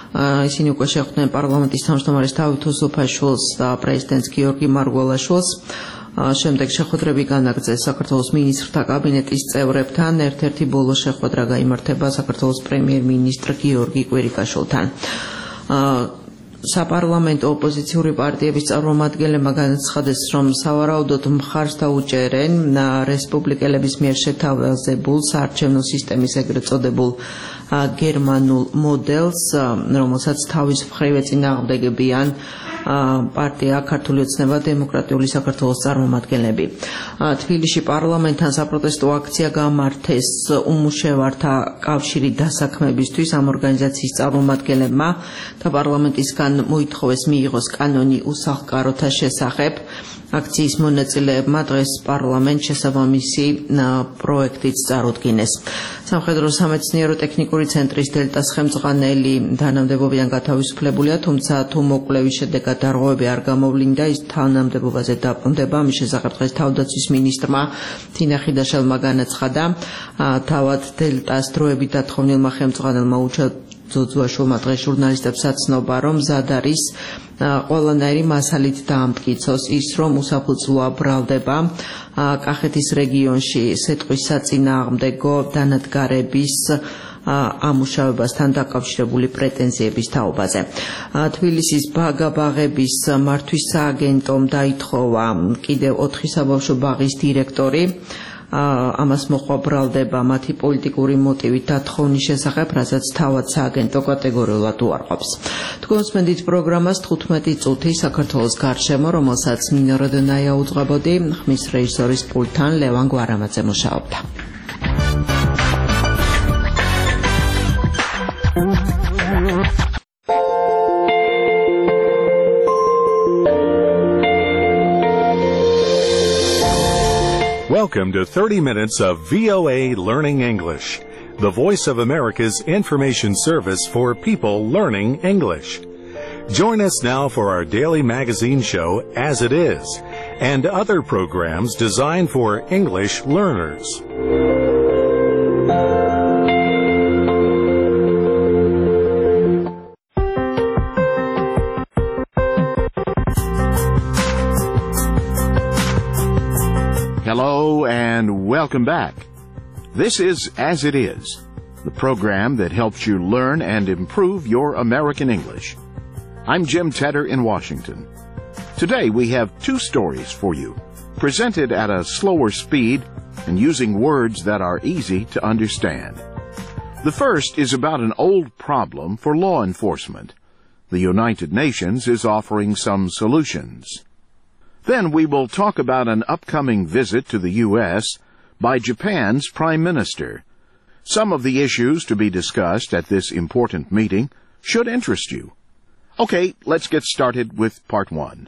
ისინი უკვე შეხვდნენ პარლამენტის თავმჯდომარეს დავით უსუფაშვილს და პრეზიდენტს გიორგი მარგველაშვილს. შემდეგ შეხვედრები განაგრძეს საქართველოს მინისტრთა კაბინეტის წევრებთან, ერთ-ერთი ბოლო შეხვედრა გაიმართება საქართველოს პრემიერ-მინისტრ გიორგი კვირიკაშვილთან. საპარლამენტო ოპოზიციური პარტიების წარმომადგენლებმა განაცხადეს, რომ სავარაუდოდ მხარს დაუჭერენ რესპუბლიკელების მიერ შეთავაზებულ საარჩევნო სისტემის ეგრეთ წოდებულ გერმანულ მოდელს, რომელსაც თავის მხრივ ეწინააღმდეგებიან პარტია ქართული ოცნება დემოკრატიული საქართველოს წარმომადგენლები. თბილისში პარლამენტთან საპროტესტო აქცია გამართეს უმუშევართა კავშირი დასაქმებისთვის. ამ ორგანიზაციის წარმომადგენლებმა და პარლამენტისგან მოითხოვეს მიიღოს კანონი უსახლკაროთა შესახებ. აქციის მონაწილეებმა დღეს პარლამენტ შესაბამისი პროექტიც წარუდგინეს. სამხედრო სამეცნიერო ტექნიკური ცენტრის დელტას ხელმძღვანელი თანამდებობიდან გათავისუფლებულია, თუმცა თუ მოკვლევის შედეგად დარღვევები არ გამოვლინდა, ის თანამდებობაზე დაბრუნდება. ამის შესახებ დღეს თავდაცვის მინისტრმა თინა ხიდაშელმა განაცხადა, თავად დელტას დროებით დათხოვნილმა ხელმძღვანელმა უჩა ძოძუაშვილმა დღეს ჟურნალისტებსაც ცნობა, რომ მზად არის ყველანაირი მასალით დაამტკიცოს ის, რომ უსაფუძვლოა ბრალდება კახეთის რეგიონში სეტყვის საწინააღმდეგო დანადგარების ამუშავებასთან დაკავშირებული პრეტენზიების თაობაზე. თბილისის ბაგა-ბაღების მართვის სააგენტომ დაითხოვა კიდევ ოთხი საბავშვო ბაღის დირექტორი. ამას მოყვა ბრალდება მათი პოლიტიკური მოტივით დათხოვნის შესახებ, რასაც თავად სააგენტო კატეგორიულად უარყოფს. თქვენსმენდით პროგრამას თხუთმეტი წუთი საქართველოს გარშემო, რომელსაც ნინო როდონაია უძღვებოდი, ხმის რეჟისორის პულტთან ლევან გვარამაძე მუშაობდა. Welcome to thirty minutes of V O A Learning English, the voice of America's information service for people learning English. Join us now for our daily magazine show, As It Is, and other programs designed for English learners. Hello and welcome back. This is As It Is, the program that helps you learn and improve your American English. I'm Jim Tedder in Washington. Today we have two stories for you, presented at a slower speed and using words that are easy to understand. The first is about an old problem for law enforcement. The United Nations is offering some solutions. Then we will talk about an upcoming visit to the U S by Japan's Prime Minister. Some of the issues to be discussed at this important meeting should interest you. Okay, let's get started with part one.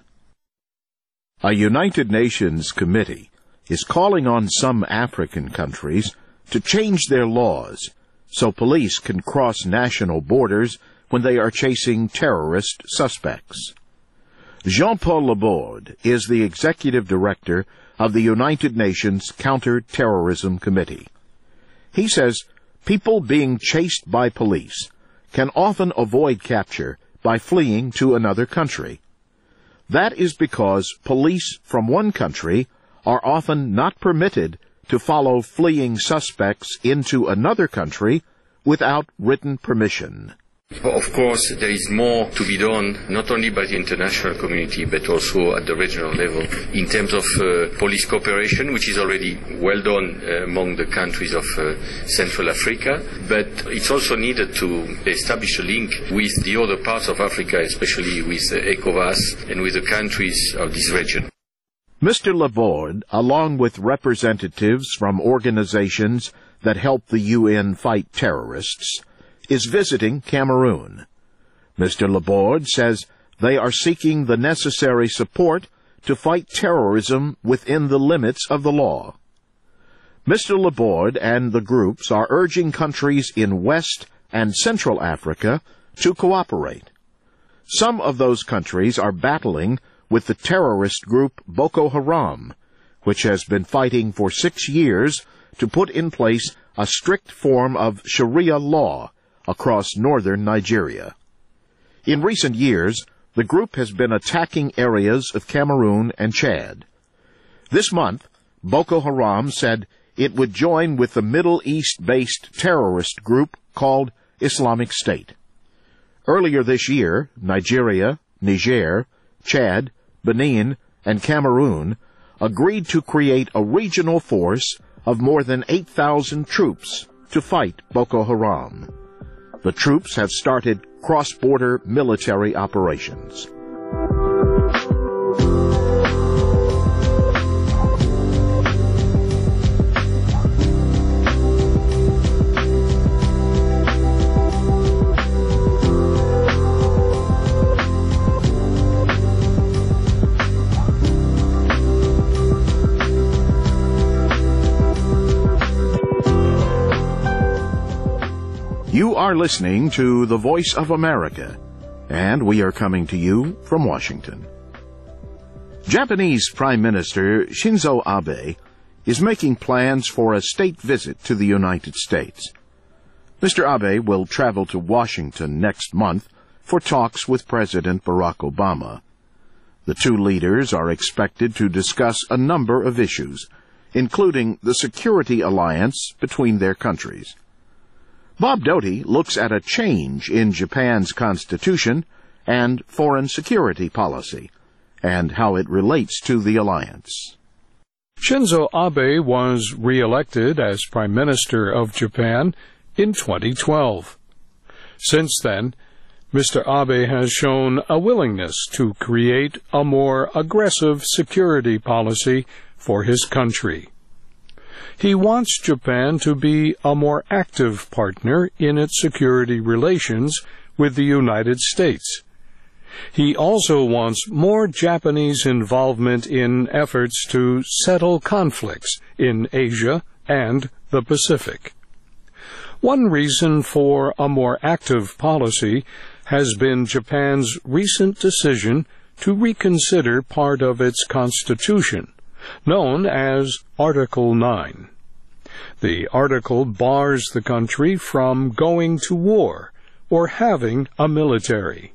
A United Nations committee is calling on some African countries to change their laws so police can cross national borders when they are chasing terrorist suspects. Jean-Paul Laborde is the executive director of the United Nations Counter-Terrorism Committee. He says people being chased by police can often avoid capture by fleeing to another country. That is because police from one country are often not permitted to follow fleeing suspects into another country without written permission. Of course, there is more to be done, not only by the international community, but also at the regional level, in terms of uh, police cooperation, which is already well done uh, among the countries of uh, Central Africa. But it's also needed to establish a link with the other parts of Africa, especially with uh, ECOWAS and with the countries of this region. Mister Laborde, along with representatives from organizations that help the U N fight terrorists, is visiting Cameroon. Mister Laborde says they are seeking the necessary support to fight terrorism within the limits of the law. Mister Laborde and the groups are urging countries in West and Central Africa to cooperate. Some of those countries are battling with the terrorist group Boko Haram, which has been fighting for six years to put in place a strict form of Sharia law across northern Nigeria. In recent years, the group has been attacking areas of Cameroon and Chad. This month, Boko Haram said it would join with the Middle East-based terrorist group called Islamic State. Earlier this year, Nigeria, Niger, Chad, Benin, and Cameroon agreed to create a regional force of more than eight thousand troops to fight Boko Haram. The troops have started cross-border military operations. You are listening to The Voice of America, and we are coming to you from Washington. Japanese Prime Minister Shinzo Abe is making plans for a state visit to the United States. Mister Abe will travel to Washington next month for talks with President Barack Obama. The two leaders are expected to discuss a number of issues, including the security alliance between their countries. Bob Doty looks at a change in Japan's constitution and foreign security policy, and how it relates to the alliance. Shinzo Abe was re-elected as Prime Minister of Japan in twenty twelve. Since then, Mister Abe has shown a willingness to create a more aggressive security policy for his country. He wants Japan to be a more active partner in its security relations with the United States. He also wants more Japanese involvement in efforts to settle conflicts in Asia and the Pacific. One reason for a more active policy has been Japan's recent decision to reconsider part of its constitution, known as Article nine. The article bars the country from going to war or having a military.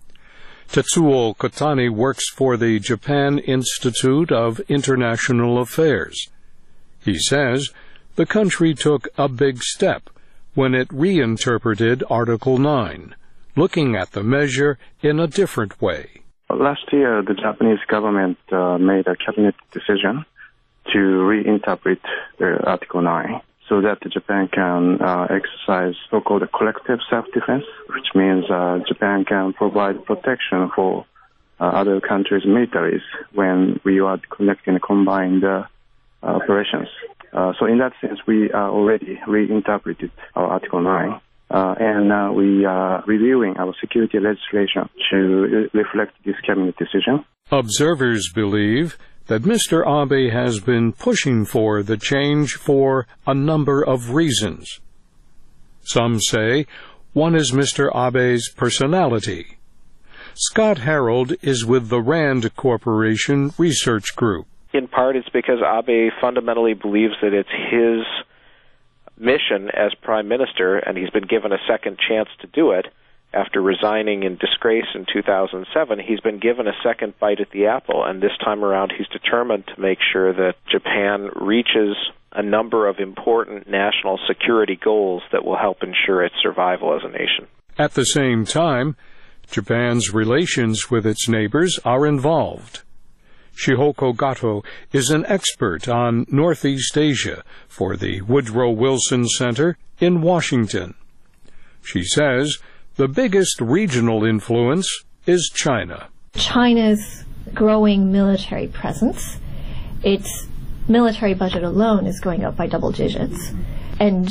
Tetsuo Kotani works for the Japan Institute of International Affairs. He says the country took a big step when it reinterpreted Article nine, looking at the measure in a different way. Last year, the Japanese government uh, made a cabinet decision to reinterpret uh, Article nine so that Japan can uh, exercise so-called collective self-defense, which means uh, Japan can provide protection for uh, other countries' militaries when we are conducting combined uh, operations. Uh, so in that sense, we are already reinterpreted our Article nine. Uh, and uh, we are reviewing our security legislation to reflect this cabinet decision. Observers believe that Mister Abe has been pushing for the change for a number of reasons. Some say one is Mister Abe's personality. Scott Harold is with the RAND Corporation Research Group. In part, it's because Abe fundamentally believes that it's his mission as Prime Minister, and he's been given a second chance to do it. After resigning in disgrace in two thousand seven, he's been given a second bite at the apple, and this time around he's determined to make sure that Japan reaches a number of important national security goals that will help ensure its survival as a nation. At the same time, Japan's relations with its neighbors are involved. Shihoko Gato is an expert on Northeast Asia for the Woodrow Wilson Center in Washington. She says the biggest regional influence is China. China's growing military presence, its military budget alone is going up by double digits, and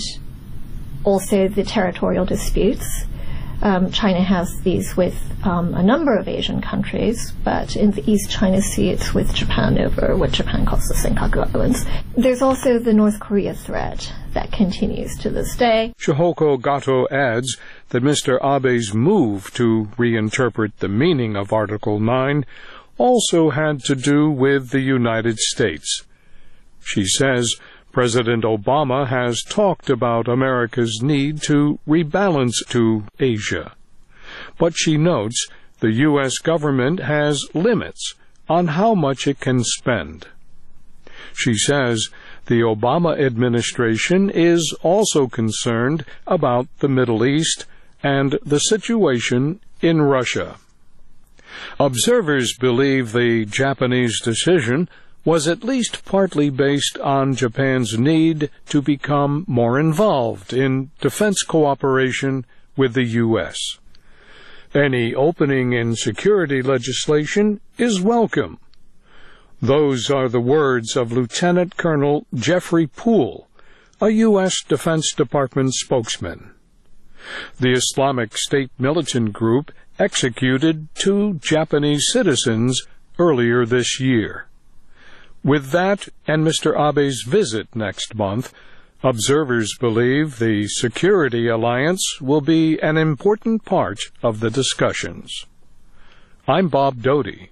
also the territorial disputes. Um, China has these with um, a number of Asian countries, but in the East China Sea it's with Japan over what Japan calls the Senkaku Islands. There's also the North Korea threat that continues to this day. Shihoko Gato adds that Mister Abe's move to reinterpret the meaning of Article nine also had to do with the United States. She says President Obama has talked about America's need to rebalance to Asia. but she notes the U S government has limits on how much it can spend. She says the Obama administration is also concerned about the Middle East and the situation in Russia. Observers believe the Japanese decision was at least partly based on Japan's need to become more involved in defense cooperation with the U S. Any opening in security legislation is welcome. Those are the words of Lieutenant Colonel Jeffrey Poole, a U S Defense Department spokesman. The Islamic State militant group executed two Japanese citizens earlier this year. With that and Mister Abe's visit next month, observers believe the security alliance will be an important part of the discussions. I'm Bob Doty.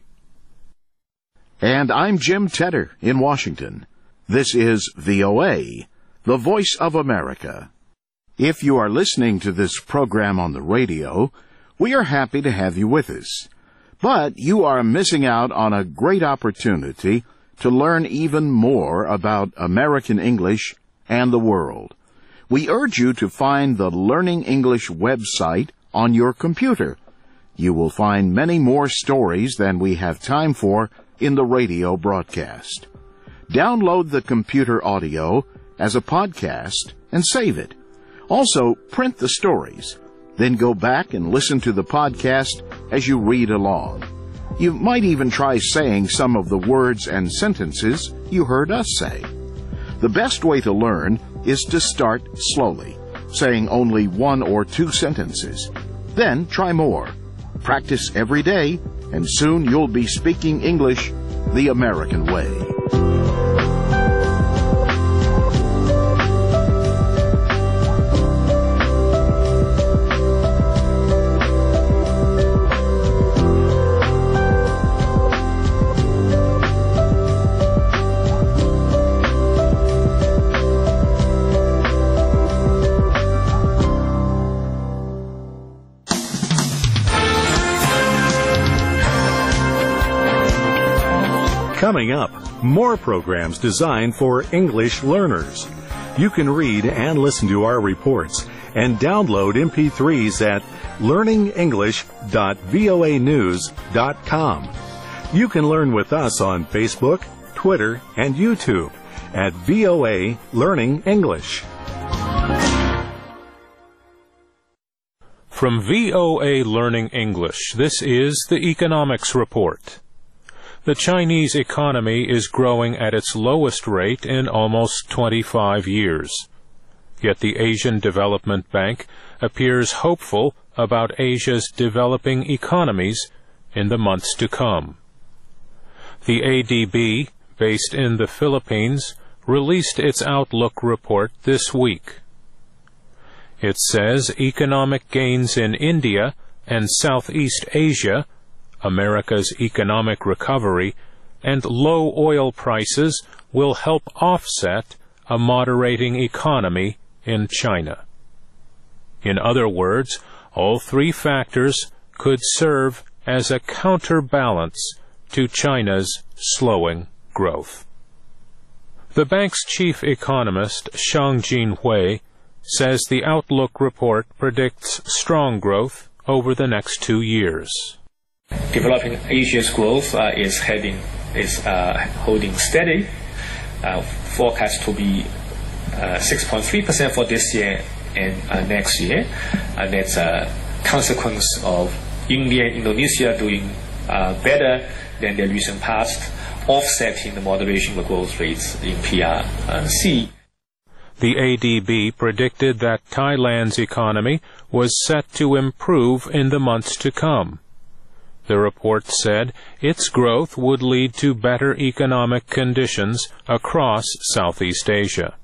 And I'm Jim Tedder in Washington. This is V O A, the Voice of America. If you are listening to this program on the radio, we are happy to have you with us. But you are missing out on a great opportunity to learn even more about American English and the world. We urge you to find the Learning English website on your computer. You will find many more stories than we have time for in the radio broadcast. Download the computer audio as a podcast and save it. Also, print the stories. Then go back and listen to the podcast as you read along. You might even try saying some of the words and sentences you heard us say. The best way to learn is to start slowly, saying only one or two sentences. Then try more. Practice every day, and soon you'll be speaking English the American way. Coming up, more programs designed for English learners. You can read and listen to our reports and download M P threes at learning english dot voa news dot com. You can learn with us on Facebook, Twitter, and YouTube at V O A Learning English. From V O A Learning English, this is the Economics Report. The Chinese economy is growing at its lowest rate in almost twenty-five years. Yet the Asian Development Bank appears hopeful about Asia's developing economies in the months to come. The A D B, based in the Philippines, released its Outlook report this week. It says economic gains in India and Southeast Asia, America's economic recovery, and low oil prices will help offset a moderating economy in China. In other words, all three factors could serve as a counterbalance to China's slowing growth. The bank's chief economist, Xiangjin Hui, says the Outlook report predicts strong growth over the next two years. Developing Asia's growth uh, is heading is uh, holding steady, uh, forecast to be uh, six point three percent for this year and uh, next year, and that's a consequence of India and Indonesia doing uh, better than the recent past, offsetting the moderation of growth rates in P R C. The A D B predicted that Thailand's economy was set to improve in the months to come. The report said its growth would lead to better economic conditions across Southeast Asia.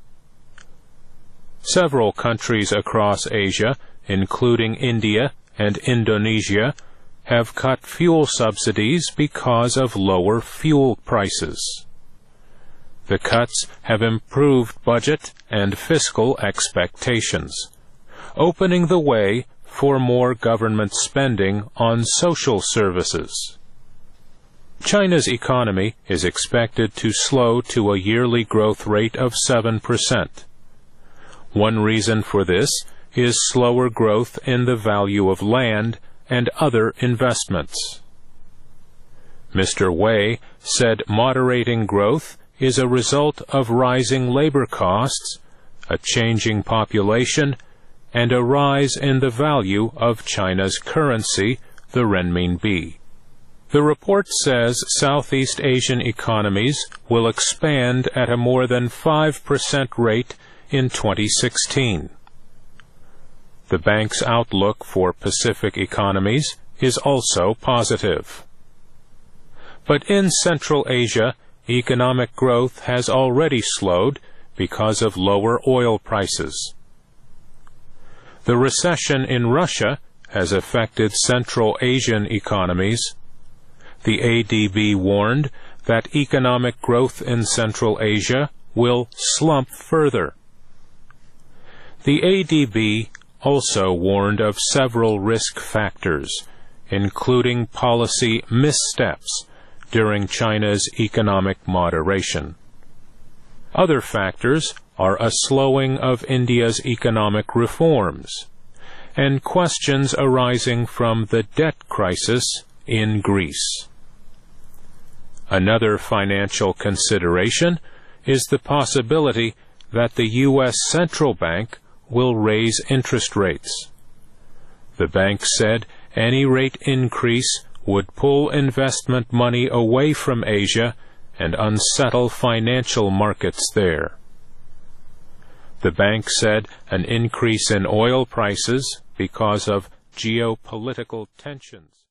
Several countries across Asia, including India and Indonesia, have cut fuel subsidies because of lower fuel prices. The cuts have improved budget and fiscal expectations, opening the way for more government spending on social services. China's economy is expected to slow to a yearly growth rate of seven percent. One reason for this is slower growth in the value of land and other investments. Mister Wei said moderating growth is a result of rising labor costs, a changing population, and a rise in the value of China's currency, the renminbi. The report says Southeast Asian economies will expand at a more than five percent rate in twenty sixteen. The bank's outlook for Pacific economies is also positive. But in Central Asia, economic growth has already slowed because of lower oil prices. The recession in Russia has affected Central Asian economies. The A D B warned that economic growth in Central Asia will slump further. The A D B also warned of several risk factors, including policy missteps during China's economic moderation. Other factors are a slowing of India's economic reforms and questions arising from the debt crisis in Greece. Another financial consideration is the possibility that the U S Central Bank will raise interest rates. The bank said any rate increase would pull investment money away from Asia and unsettle financial markets there. The bank said an increase in oil prices because of geopolitical tensions